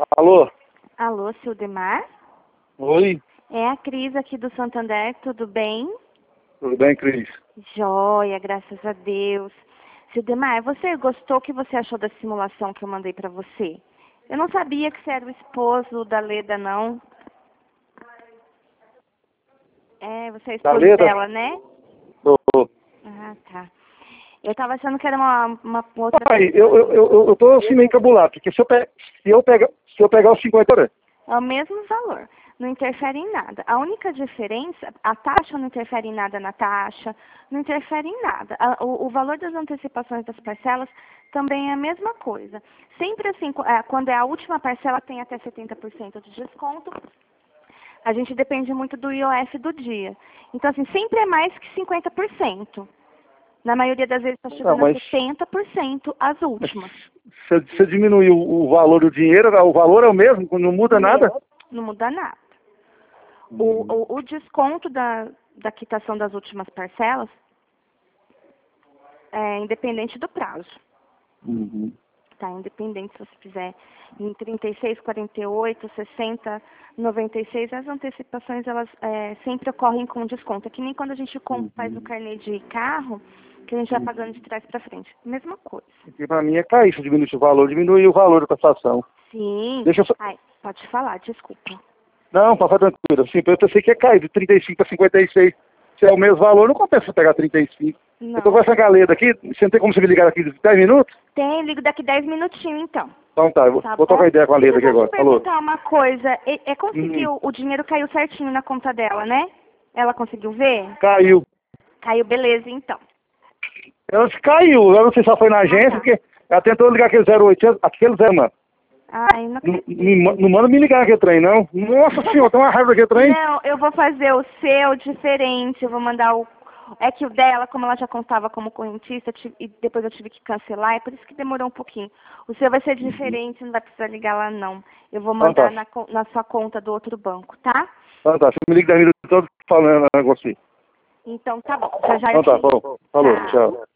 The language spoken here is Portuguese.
Alô? Alô, Sildemar? Oi? É a Cris aqui do Santander, tudo bem? Tudo bem, Cris? Joia, graças a Deus. Sildemar, você gostou? O que você achou da simulação que eu mandei pra você? Eu não sabia que você era o esposo da Leda, não. É, você é Da esposo Leda? dela, né? Tô. Ah, tá. Eu tava achando que era uma outra Pai, pessoa. eu tô assim meio encabulado, porque se eu pegar os 50 horas, É o mesmo valor, não interfere em nada. A única diferença, a taxa não interfere em nada na taxa, não interfere em nada. O valor das antecipações das parcelas também é a mesma coisa. Sempre assim, quando é a última parcela, tem até 70% de desconto. A gente depende muito do IOF do dia. Então, assim, sempre é mais que 50%. Na maioria das vezes está não, chegando a mas 70% as últimas. se diminuir o valor do dinheiro, o valor é o mesmo, não muda nada? Não muda nada. O desconto da quitação das últimas parcelas é independente do prazo. Uhum. Tá? Independente se você fizer em 36, 48, 60, 96, as antecipações elas sempre ocorrem com desconto. É que nem quando a gente faz o carnê de carro, que a gente vai pagando de trás para frente. Mesma coisa. Porque pra mim é cair, se diminuir o valor, diminuir o valor da taxação. Sim. Deixa eu só... Ai, pode falar, desculpa. Não, pra ficar tranquilo, assim, eu pensei que ia cair de 35 para 56. Se é o mesmo valor, não compensa pegar 35. Eu tô Não. com essa galera aqui, você não tem como você me ligar aqui de 10 minutos? Tem, ligo daqui 10 minutinhos então. Então tá, eu vou, Tá vou trocar bom? ideia com a Deixa Leda eu aqui só te agora. Falou. perguntar uma coisa. Conseguiu, o dinheiro caiu certinho na conta dela, né? Ela conseguiu ver? Caiu. Caiu, beleza, então. Ela caiu, eu não sei se ela foi na Ah, agência, tá. porque ela tentou ligar aquele 0800, aquele Zé, mano. Ai, não Não, acredito. não manda me ligar naquele trem, não. Nossa senhora, tem uma raiva daquele trem. Não, eu vou fazer o seu diferente. Eu vou mandar o. É que o dela, como ela já contava como correntista, e depois eu tive que cancelar, é por isso que demorou um pouquinho. O seu vai ser diferente, não vai precisar ligar lá, não. Eu vou Então mandar tá, na sua conta do outro banco, tá? então tá. Você me liga 10 minutos todo falando negócio. Então tá bom. Já já eu Então te tá, ligo. bom. Falou, Tchau. tchau.